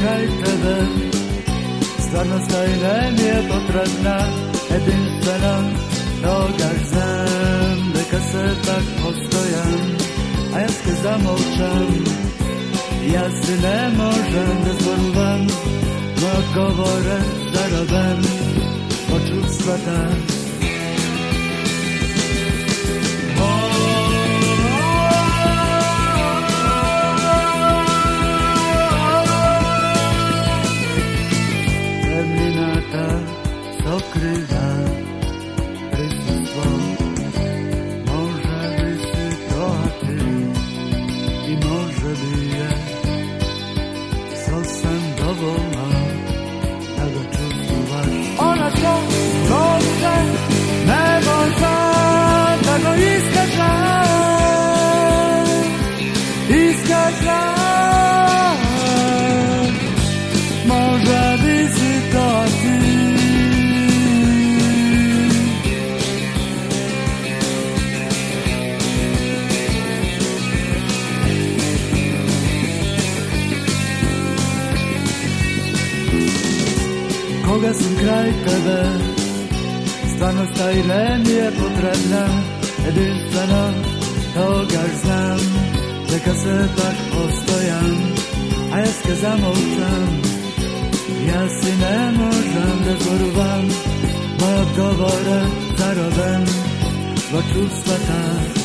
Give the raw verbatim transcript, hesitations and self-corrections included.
kraj tebe. Stvarnost tajna mi je potrebna, jedinstvena, toga znam, neka se tak postojam, a ja se zamolčam. Ja si ne možem da zborujem, moje govore zarobem, počustva tak. Sokrywa prysustwo, może by si to a ty, i może by je, co sam dowolna, tego čustovaš. Ona to dobrze, ne može, da go iskaža, iskaža. Może by si to a ty, koga sam kraj tebe, stvarnost tajna mi je potrebna, jedinstveno, toga znam, neka se tak postojam, a ja se zamolčam. Ja si ne možem da zborujem, moje odgovore zarobem, dva čustva tak.